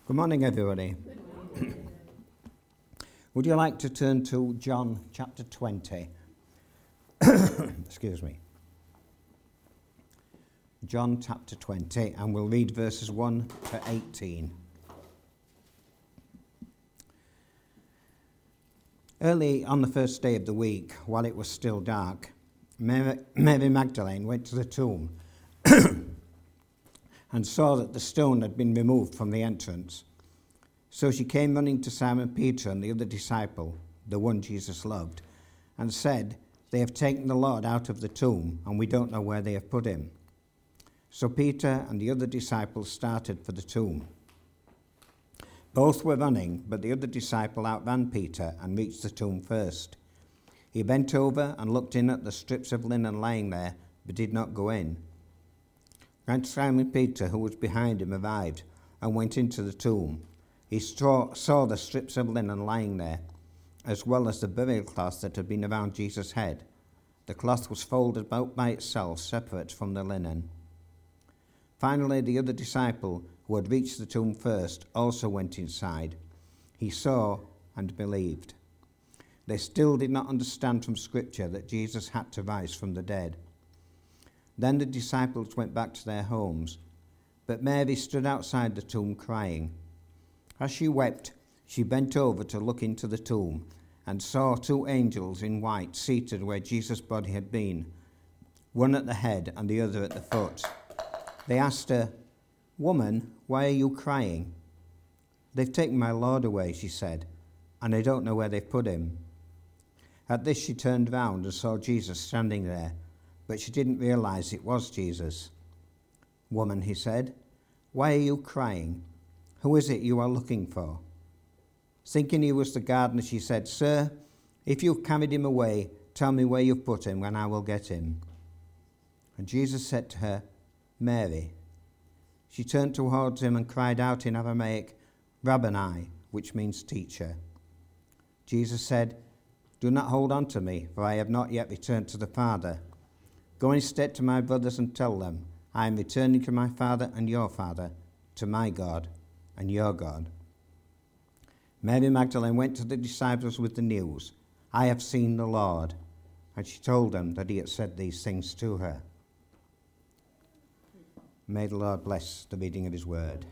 Good morning, everybody. Would you like to turn to John chapter 20? Excuse me. John chapter 20, and we'll read verses 1 to 18. Early on the first day of the week, while it was still dark, Mary Magdalene went to the tomb and saw that the stone had been removed from the entrance. So she came running to Simon Peter and the other disciple, the one Jesus loved, and said, "They have taken the Lord out of the tomb, and we don't know where they have put him." So Peter and the other disciple started for the tomb. Both were running, but the other disciple outran Peter and reached the tomb first. He bent over and looked in at the strips of linen lying there, but did not go in. Then Simon Peter, who was behind him, arrived and went into the tomb. He saw the strips of linen lying there, as well as the burial cloth that had been around Jesus' head. The cloth was folded about by itself, separate from the linen. Finally, the other disciple, who had reached the tomb first, also went inside. He saw and believed. They still did not understand from Scripture that Jesus had to rise from the dead. Then the disciples went back to their homes, but Mary stood outside the tomb crying. As she wept, she bent over to look into the tomb and saw two angels in white seated where Jesus' body had been, one at the head and the other at the foot. They asked her, "Woman, why are you crying?" "They've taken my Lord away," she said, "and I don't know where they've put him." At this she turned round and saw Jesus standing there, but she didn't realize it was Jesus. "Woman," he said, "why are you crying? Who is it you are looking for?" Thinking he was the gardener, she said, "Sir, if you've carried him away, tell me where you've put him, and I will get him." And Jesus said to her, "Mary." She turned towards him and cried out in Aramaic, "Rabboni," which means teacher. Jesus said, "Do not hold on to me, for I have not yet returned to the Father. Go instead to my brothers and tell them, I am returning to my Father and your Father, to my God and your God." Mary Magdalene went to the disciples with the news, "I have seen the Lord," and she told them that he had said these things to her. May the Lord bless the reading of his word.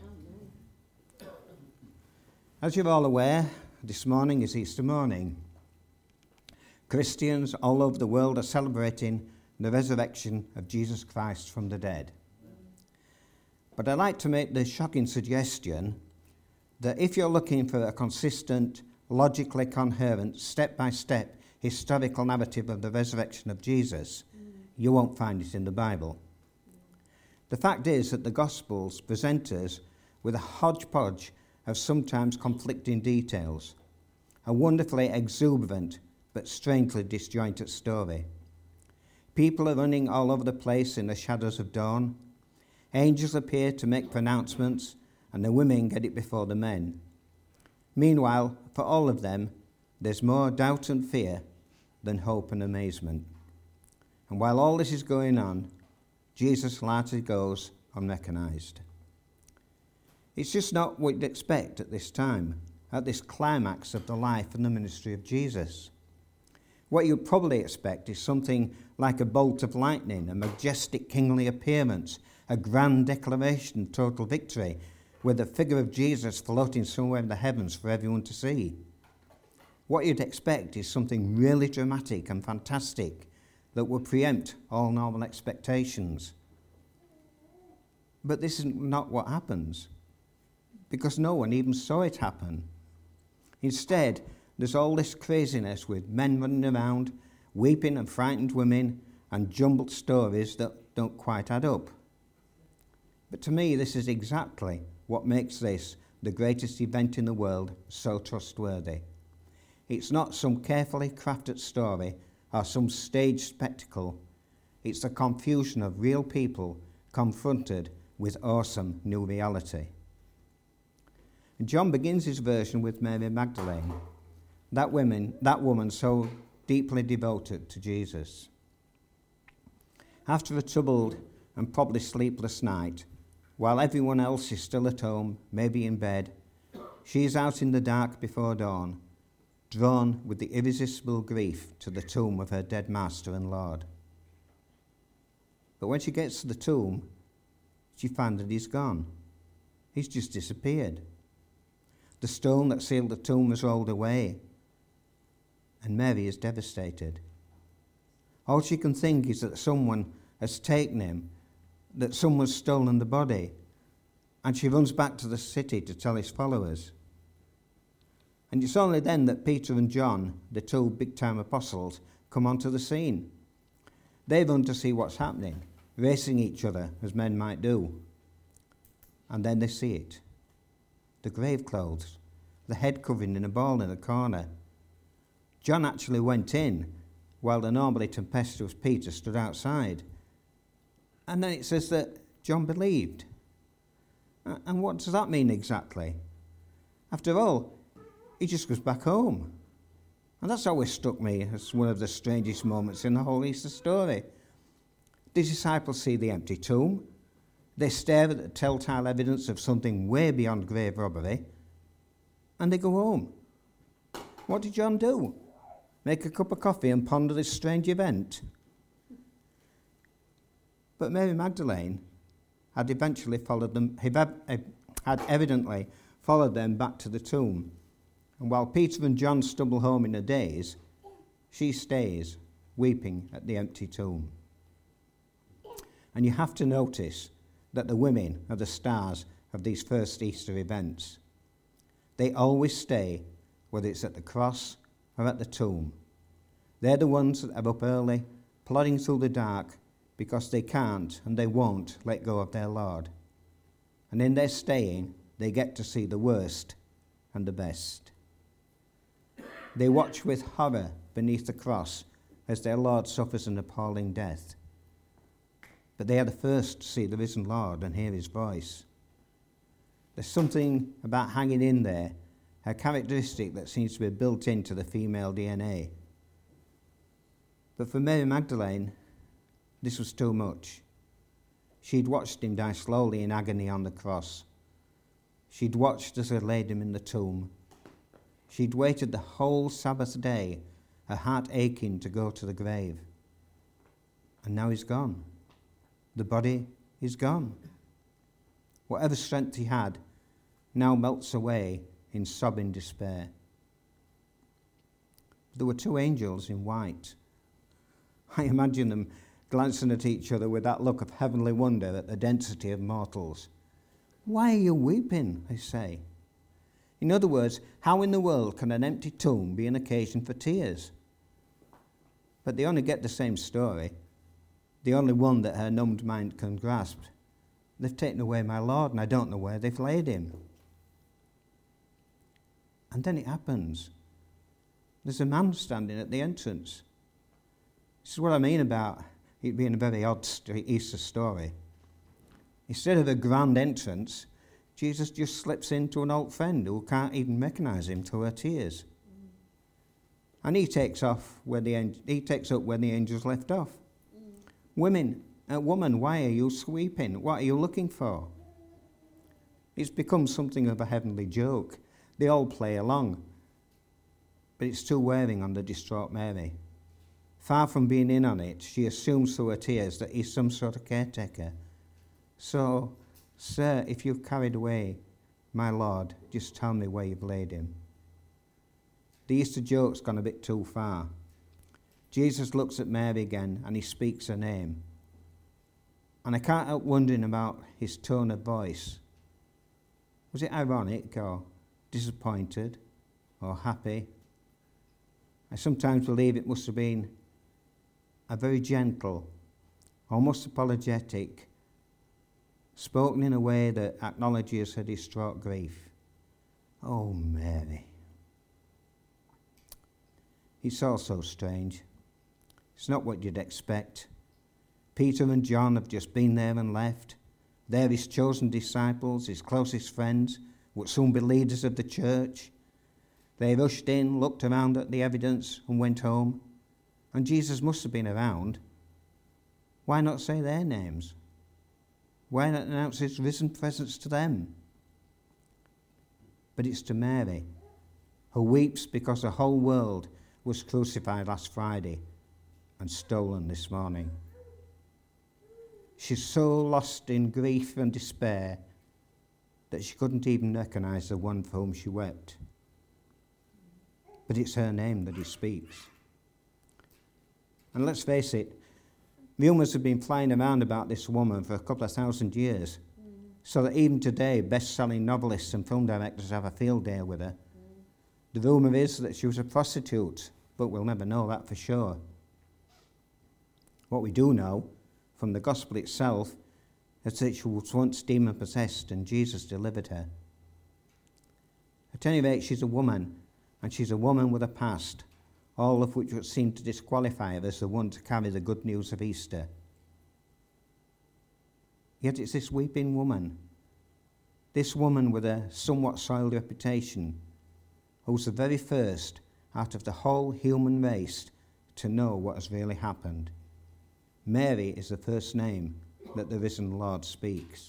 As you're all aware, this morning is Easter morning. Christians all over the world are celebrating the resurrection of Jesus Christ from the dead. But I'd like to make the shocking suggestion that if you're looking for a consistent, logically coherent, step-by-step historical narrative of the resurrection of Jesus, you won't find it in the Bible. The fact is that the Gospels present us with a hodgepodge of sometimes conflicting details, a wonderfully exuberant but strangely disjointed story. People are running all over the place in the shadows of dawn. Angels appear to make pronouncements, and the women get it before the men. Meanwhile, for all of them, there's more doubt and fear than hope and amazement. And while all this is going on, Jesus largely goes unrecognized. It's just not what you'd expect at this time, at this climax of the life and the ministry of Jesus. What you'd probably expect is something like a bolt of lightning, a majestic kingly appearance, a grand declaration of total victory, with the figure of Jesus floating somewhere in the heavens for everyone to see. What you'd expect is something really dramatic and fantastic that would preempt all normal expectations. But this is not what happens, because no one even saw it happen. Instead, there's all this craziness with men running around, weeping and frightened women, and jumbled stories that don't quite add up. But to me, this is exactly what makes this the greatest event in the world so trustworthy. It's not some carefully crafted story or some staged spectacle. It's the confusion of real people confronted with awesome new reality. And John begins his version with Mary Magdalene, that woman so deeply devoted to Jesus. After a troubled and probably sleepless night, while everyone else is still at home, maybe in bed, She is out in the dark before dawn, drawn with the irresistible grief to the tomb of her dead master and Lord. But when she gets to the tomb, she finds that he's gone. He's just disappeared. The stone that sealed the tomb has rolled away, and Mary is devastated. All she can think is that someone has taken him, that someone's stolen the body, and she runs back to the city to tell his followers. And it's only then that Peter and John, the two big-time apostles, come onto the scene. They run to see what's happening, racing each other as men might do. And then they see it. The grave clothes, the head covering in a ball in the corner. John actually went in, while the normally tempestuous Peter stood outside. And then it says that John believed. And what does that mean exactly? After all, he just goes back home. And that's always struck me as one of the strangest moments in the whole Easter story. The disciples see the empty tomb. They stare at the telltale evidence of something way beyond grave robbery. And they go home. What did John do? Make a cup of coffee and ponder this strange event? But Mary Magdalene had evidently followed them back to the tomb. And while Peter and John stumble home in a daze, she stays, weeping at the empty tomb. And you have to notice that the women are the stars of these first Easter events. They always stay, whether it's at the cross or at the tomb. They're the ones that are up early, plodding through the dark, because they can't and they won't let go of their Lord. And in their staying, they get to see the worst and the best. They watch with horror beneath the cross as their Lord suffers an appalling death. But they are the first to see the risen Lord and hear his voice. There's something about hanging in there, a characteristic that seems to be built into the female DNA. But for Mary Magdalene, this was too much. She'd watched him die slowly in agony on the cross. She'd watched as they laid him in the tomb. She'd waited the whole Sabbath day, her heart aching to go to the grave. And now he's gone. The body is gone. Whatever strength he had now melts away in sobbing despair. There were two angels in white. I imagine them glancing at each other with that look of heavenly wonder at the density of mortals. "Why are you weeping?" they say. In other words, how in the world can an empty tomb be an occasion for tears? But they only get the same story, the only one that her numbed mind can grasp. They've taken away my Lord, and I don't know where they've laid him. And then it happens. There's a man standing at the entrance. This is what I mean about it being a very odd Easter story. Instead of a grand entrance, Jesus just slips into an old friend who can't even recognise him through her tears. And he takes up where the angels left off. Woman, why are you weeping? What are you looking for? It's become something of a heavenly joke. They all play along. But it's too wearing on the distraught Mary. Far from being in on it, she assumes through her tears that he's some sort of caretaker. "So, sir, if you've carried away my Lord, just tell me where you've laid him." The Easter joke's gone a bit too far. Jesus looks at Mary again and he speaks her name. And I can't help wondering about his tone of voice. Was it ironic or disappointed or happy? I sometimes believe it must have been a very gentle, almost apologetic, spoken in a way that acknowledges her distraught grief. "Oh, Mary." It's all so strange. It's not what you'd expect. Peter and John have just been there and left. They're his chosen disciples, his closest friends, would soon be leaders of the church. They rushed in, looked around at the evidence and went home. And Jesus must have been around. Why not say their names? Why not announce his risen presence to them? but it's to Mary, who weeps because the whole world was crucified last Friday and stolen this morning. She's so lost in grief and despair that she couldn't even recognise the one for whom she wept. But it's her name that he speaks. And let's face it, rumours have been flying around about this woman for a couple of thousand years, so that even today, best-selling novelists and film directors have a field day with her. The rumour is that she was a prostitute, but we'll never know that for sure. What we do know from the gospel itself is that she was once demon-possessed and Jesus delivered her. At any rate, she's a woman, and she's a woman with a past, all of which would seem to disqualify her as the one to carry the good news of Easter. Yet it's this weeping woman, this woman with a somewhat soiled reputation, who's the very first out of the whole human race to know what has really happened. Mary is the first name that the risen Lord speaks.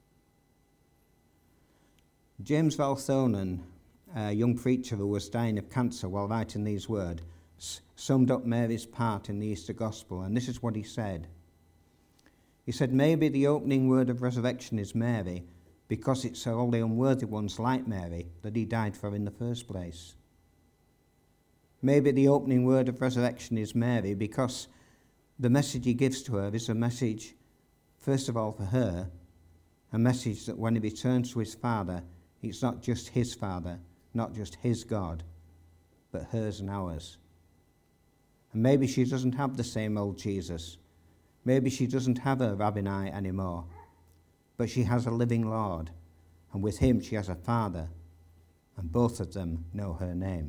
James Valthonen, a young preacher who was dying of cancer while writing these words, summed up Mary's part in the Easter Gospel, and this is what he said. He said, maybe the opening word of resurrection is Mary, because it's all the unworthy ones like Mary that he died for in the first place. Maybe the opening word of resurrection is Mary, because the message he gives to her is a message, first of all for her, a message that when he returns to his Father, it's not just his Father, not just his God, but hers and ours. And maybe she doesn't have the same old Jesus. Maybe she doesn't have her rabboni anymore, but she has a living Lord, and with him she has a Father, and both of them know her name.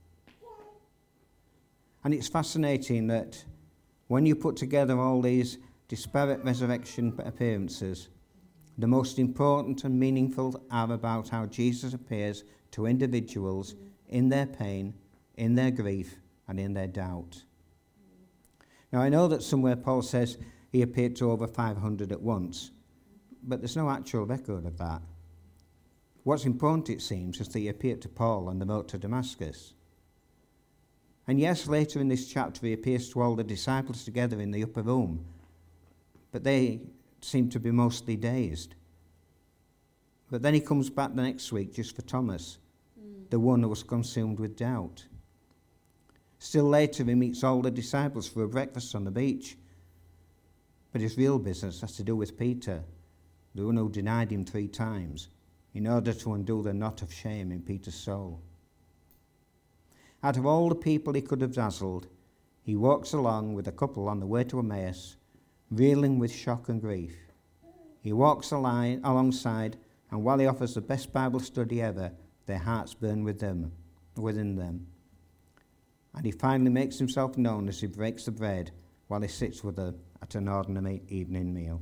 And it's fascinating that when you put together all these disparate resurrection appearances, the most important and meaningful are about how Jesus appears to individuals in their pain, in their grief, and in their doubt. Now, I know that somewhere Paul says he appeared to over 500 at once, but there's no actual record of that. What's important, it seems, is that he appeared to Paul on the road to Damascus. And yes, later in this chapter he appears to all the disciples together in the upper room, but they seem to be mostly dazed. But then he comes back the next week just for Thomas, the one who was consumed with doubt. Still later he meets all the disciples for a breakfast on the beach, but his real business has to do with Peter, the one who denied him 3 times, in order to undo the knot of shame in Peter's soul. Out of all the people he could have dazzled, he walks along with a couple on the way to Emmaus, reeling with shock and grief. He walks alongside, and while he offers the best Bible study ever, their hearts burn within them. And he finally makes himself known as he breaks the bread while he sits with her at an ordinary evening meal.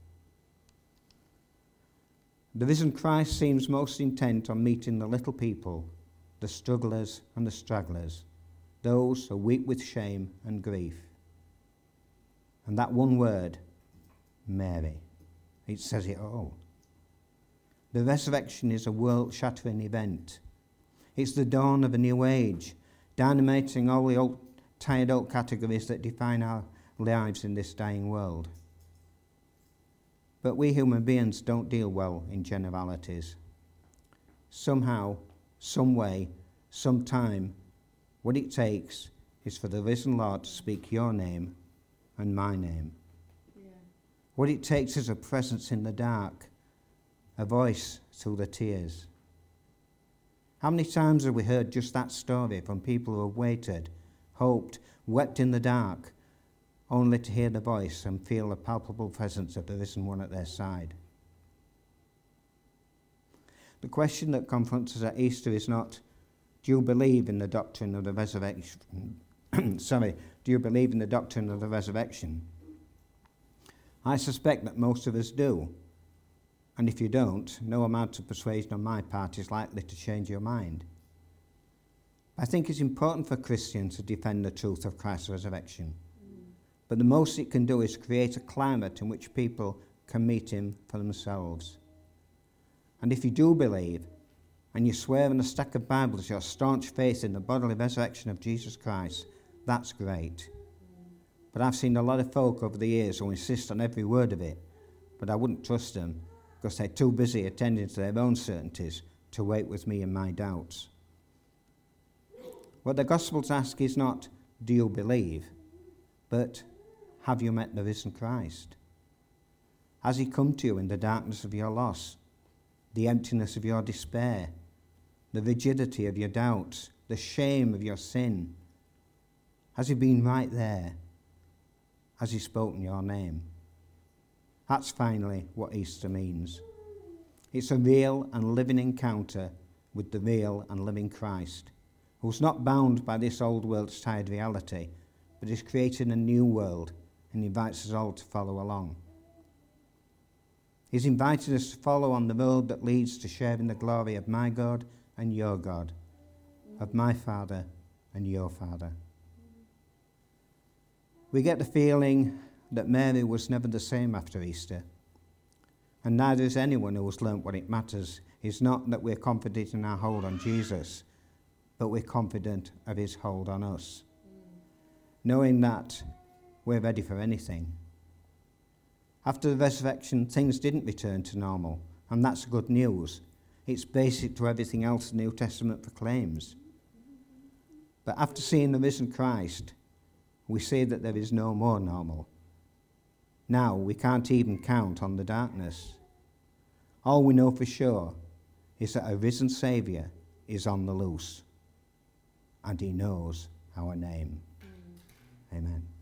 The risen Christ seems most intent on meeting the little people, the strugglers and the stragglers, those who weep with shame and grief. And that one word, Mary, it says it all. The resurrection is a world-shattering event. It's the dawn of a new age, dynamiting all the tired old categories that define our lives in this dying world. But we human beings don't deal well in generalities. Somehow, some way, sometime, what it takes is for the risen Lord to speak your name and my name. Yeah. What it takes is a presence in the dark, a voice through the tears. How many times have we heard just that story from people who have waited, hoped, wept in the dark, only to hear the voice and feel the palpable presence of the risen one at their side? The question that confronts us at Easter is not, do you believe in the doctrine of the resurrection? Do you believe in the doctrine of the resurrection? I suspect that most of us do. And if you don't, no amount of persuasion on my part is likely to change your mind. I think it's important for Christians to defend the truth of Christ's resurrection. But the most it can do is create a climate in which people can meet him for themselves. And if you do believe, and you swear on a stack of Bibles your staunch faith in the bodily resurrection of Jesus Christ, that's great. But I've seen a lot of folk over the years who insist on every word of it, but I wouldn't trust them because they're too busy attending to their own certainties to wait with me in my doubts. What the Gospels ask is not, do you believe, but have you met the risen Christ? Has he come to you in the darkness of your loss, the emptiness of your despair, the rigidity of your doubts, the shame of your sin? Has he been right there? Has he spoken your name? That's finally what Easter means. It's a real and living encounter with the real and living Christ, who's not bound by this old world's tired reality, but is creating a new world and invites us all to follow along. He's invited us to follow on the road that leads to sharing the glory of my God and your God, of my Father and your Father. We get the feeling that Mary was never the same after Easter, and neither is anyone who has learnt what it matters. It's not that we're confident in our hold on Jesus, but we're confident of his hold on us, knowing that we're ready for anything. After the resurrection, things didn't return to normal, and that's good news. It's basic to everything else the New Testament proclaims. But after seeing the risen Christ, we see that there is no more normal. Now we can't even count on the darkness. All we know for sure is that a risen Saviour is on the loose, and he knows our name. Amen.